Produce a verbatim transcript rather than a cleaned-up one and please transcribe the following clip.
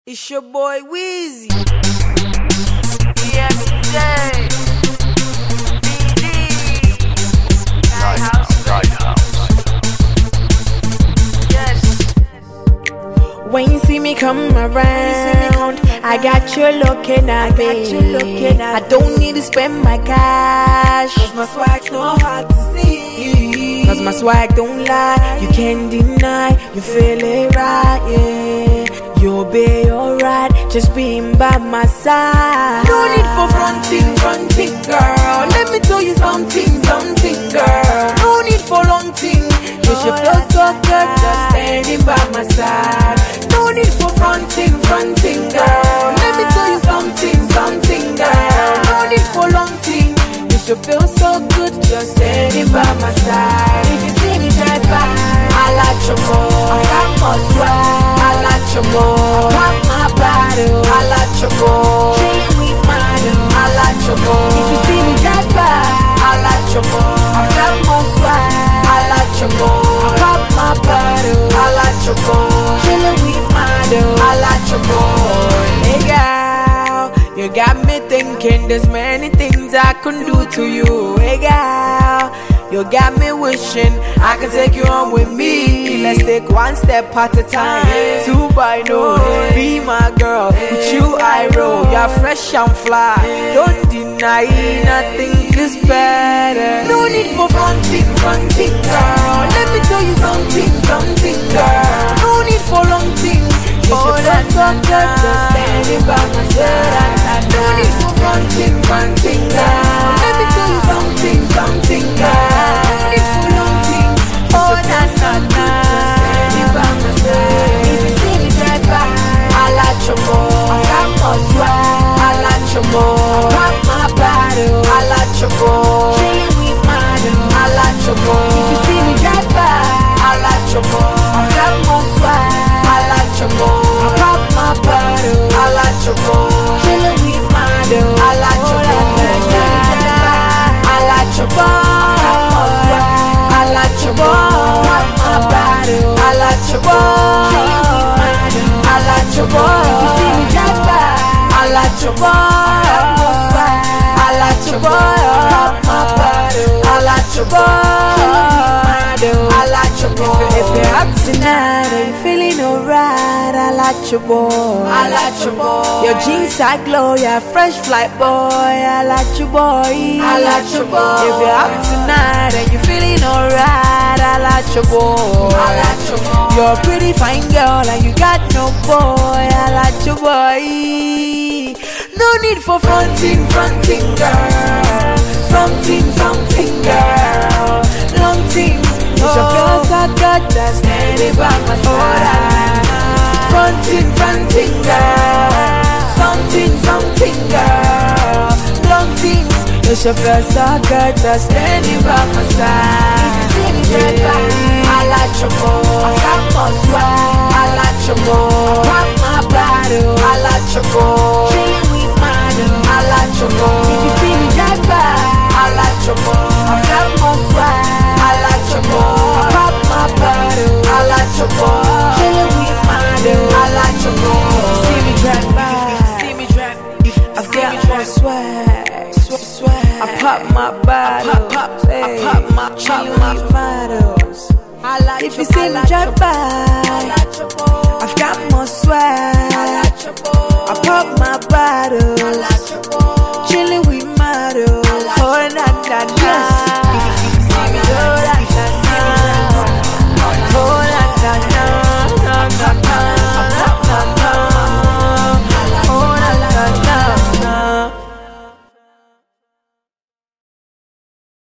It's your boy Weezy. Yeah, D D. Lighthouse. Lighthouse. Yes. When you see me come around, I got you looking at me. I don't need to spend my cash, cause my swag's not hard to see. Cause my swag don't lie, you can't deny. You feel it right, yeah. You'll be alright, just being by my side. No need for fronting, fronting, girl. Let me tell you something, something, girl. No need for long thing. You should feel so good just standing by my side. No need for fronting, fronting, girl. Let me tell you something, something, girl. No need for long thing. You should feel so good just standing by my side. If you see me drive by, I like your more. I got more swag. I like your more. I pop my bottle. I like your more. Chillin' with model. I like your more. If you see me drive by, I like your more. I got more swag. I like your more. I pop my bottle. I like your more. Chillin' with model. I like your more. Hey girl, you got me thinking there's many things I can do to you. Hey girl, you got me wishing I could take you on with me. Let's take one step at a time. Two by no, be my girl. With you I roll. You're fresh and fly. Don't deny nothing feels better. No need for fronting, fronting, girl. Let me tell you something, something, girl. No need for long thing. You should just so good, just standing by my side. No need for fronting, fronting, girl. Let me tell you something, something, girl. No need for long thing. Oh, na na na. Standing by my side. If you see me drive by, I like your more. I got more swag. I like your more. I pop my bottle. I like your more. Chillin' with model. I like your more. If you see me drive by, I like your more. I got more swag. I like your more. I pop my bottle. I like your more. Chillin' with model. I like your more. I like your more. I got more swag. I like your more. Pop my bottle. I like your more. Chillin' with model. I like your more. If you see me drive by, I like your more. I got more swag. I like your more. Pop my bottle. I like your more. Chillin' with model. I like your more. If you're up tonight and you're feeling alright, I like your boy. I like your boy. Your jeans are glow, you're a fresh flight boy. I like your boy. I like your boy. If you're up tonight and you're feeling alright, I like your boy. I like your boy. You're a pretty fine girl and you got no boy. I like your boy. No need for fronting, fronting, girl. Something, something, girl. Long thing. You should feel so good just standing by my side. Fronting, fronting, girl. Something, something, girl. Long thing. You should feel so good just standing by my side. If you see me drive by, I like your more. I got more swag. I like your more. I pop my bottle. I like your more. Chillin' with model. I like your more. If you see me drive by, I like your more. I got more swag. I like your more. I pop my bottle. I like your more. Chillin' with model. I like your more. If you see me drive by, see me drive. I got more swag. Swag. I pop my bottle. I pop, pop, hey. I pop my chillin' with models. I like if you see me drive by, I like your more. I've got more swag.